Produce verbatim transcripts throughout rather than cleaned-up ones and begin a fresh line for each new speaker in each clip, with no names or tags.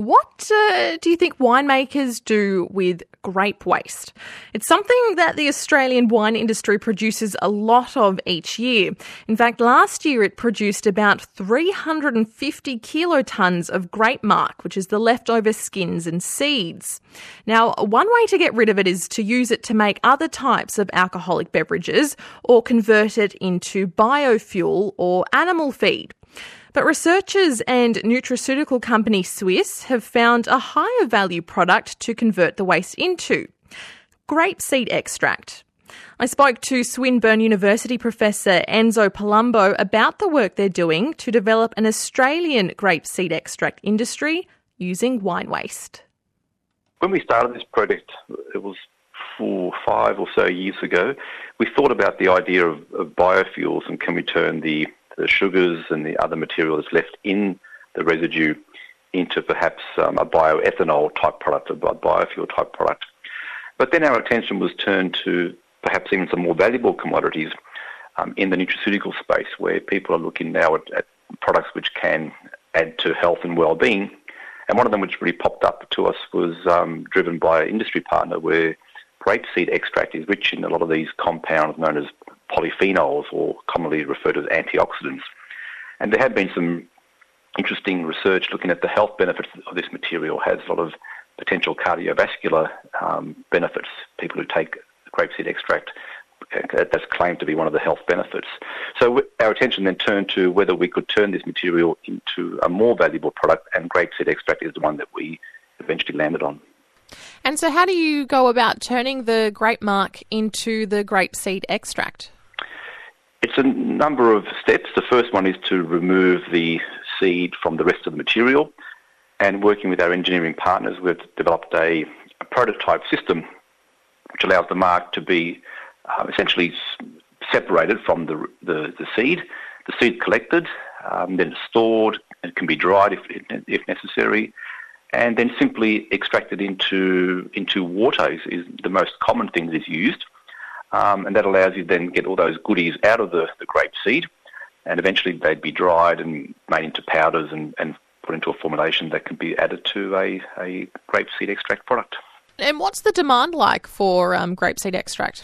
what uh, do you think winemakers do with grape waste? It's something that the Australian wine industry produces a lot of each year. In fact, last year it produced about three hundred fifty kilotons of grape marc, which is the leftover skins and seeds. Now, one way to get rid of it is to use it to make other types of alcoholic beverages or convert it into biofuel or animal feed. But researchers and nutraceutical company Swiss have found a higher value product to convert the waste into: grapeseed extract. I spoke to Swinburne University professor Enzo Palumbo about the work they're doing to develop an Australian grapeseed extract industry using wine waste.
When we started this project, it was four, five or so years ago, we thought about the idea of, of biofuels and can we turn the the sugars and the other material that's left in the residue into perhaps um, a bioethanol type product, a biofuel type product. But then our attention was turned to perhaps even some more valuable commodities um, in the nutraceutical space, where people are looking now at, at products which can add to health and well-being. And one of them which really popped up to us was um, driven by an industry partner, where grapeseed extract is rich in a lot of these compounds known as polyphenols, or commonly referred to as antioxidants. And there have been some interesting research looking at the health benefits of this material. It has a lot of potential cardiovascular um, benefits. People who take grapeseed extract, that's claimed to be one of the health benefits. So our attention then turned to whether we could turn this material into a more valuable product, and grapeseed extract is the one that we eventually landed on.
And so how do you go about turning the grape marc into the grapeseed extract?
It's a number of steps. The first one is to remove the seed from the rest of the material, and working with our engineering partners, we've developed a, a prototype system which allows the marc to be uh, essentially s- separated from the, the, the seed, the seed collected, um, then stored, it can be dried if, if necessary, and then simply extracted into into water is, is the most common thing that is used. Um, and that allows you then get all those goodies out of the, the grape seed, and eventually they'd be dried and made into powders and, and put into a formulation that can be added to a, a grapeseed extract product.
And what's the demand like for um, grapeseed extract?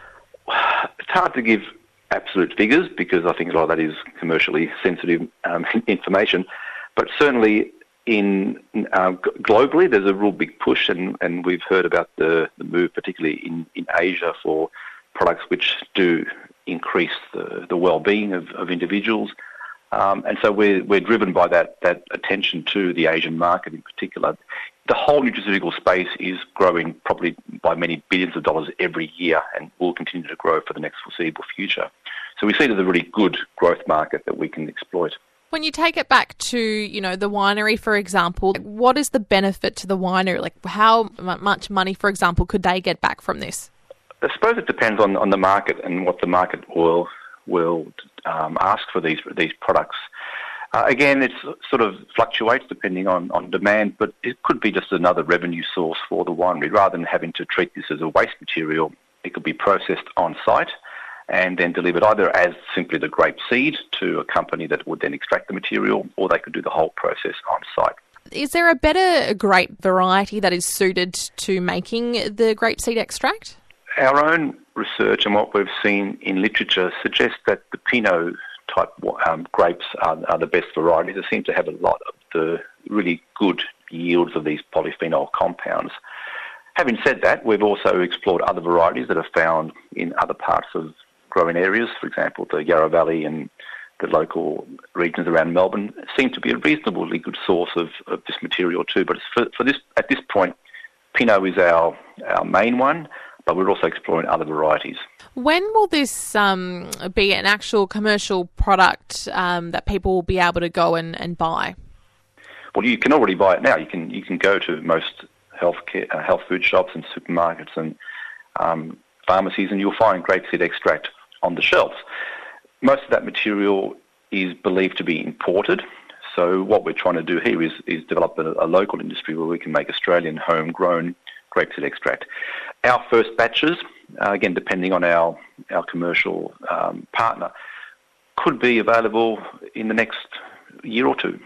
It's hard to give absolute figures because I think a lot of that is commercially sensitive um, information, but certainly in uh, globally there's a real big push, and, and we've heard about the, the move particularly in, in Asia for products which do increase the, the well-being of, of individuals. Um, and so we're, we're driven by that, that attention to the Asian market in particular. The whole nutraceutical space is growing probably by many billions of dollars every year and will continue to grow for the next foreseeable future. So we see it as a really good growth market that we can exploit.
When you take it back to, you know, the winery, for example, what is the benefit to the winery? Like how much money, for example, could they get back from this?
I suppose it depends on, on the market and what the market will will um, ask for these these products. Uh, again, it sort of fluctuates depending on, on demand, but it could be just another revenue source for the winery. Rather than having to treat this as a waste material, it could be processed on site and then delivered either as simply the grape seed to a company that would then extract the material, or they could do the whole process on site.
Is there a better grape variety that is suited to making the grapeseed extract?
Our own research and what we've seen in literature suggests that the Pinot type um, grapes are, are the best varieties. They seem to have a lot of the really good yields of these polyphenol compounds. Having said that, we've also explored other varieties that are found in other parts of growing areas. For example, the Yarra Valley and the local regions around Melbourne seem to be a reasonably good source of, of this material too. But for, for this, at this point, Pinot is our, our main one, but we're also exploring other varieties.
When will this um, be an actual commercial product um, that people will be able to go and, and buy?
Well, you can already buy it now. You can you can go to most health care, uh, health food shops and supermarkets and um, pharmacies, and you'll find grapeseed extract on the shelves. Most of that material is believed to be imported. So what we're trying to do here is, is develop a, a local industry where we can make Australian homegrown grapeseed extract. Our first batches, uh, again, depending on our, our commercial um, partner, could be available in the next year or two.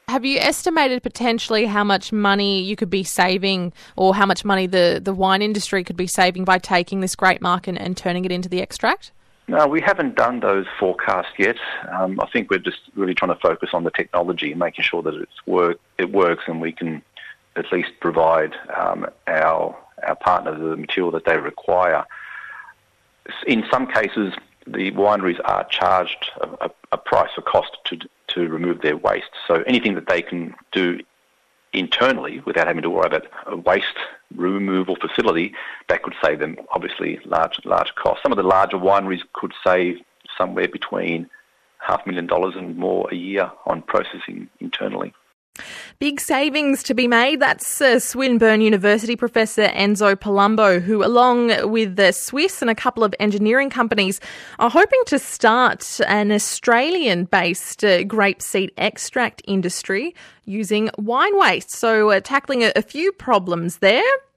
Have you estimated potentially how much money you could be saving, or how much money the, the wine industry could be saving by taking this grape marc and, and turning it into the extract?
No, we haven't done those forecasts yet. Um, I think we're just really trying to focus on the technology, making sure that it's work, it works and we can at least provide um, our our partners the material that they require. In some cases, the wineries are charged a, a, a price or cost to to remove their waste. So anything that they can do internally without having to worry about a waste removal facility, that could save them obviously large large costs. Some of the larger wineries could save somewhere between half a million dollars and more a year on processing internally.
Big savings to be made. That's uh, Swinburne University professor Enzo Palumbo, who, along with the Swiss and a couple of engineering companies, are hoping to start an Australian-based uh, grapeseed extract industry using wine waste. So uh, tackling a, a few problems there.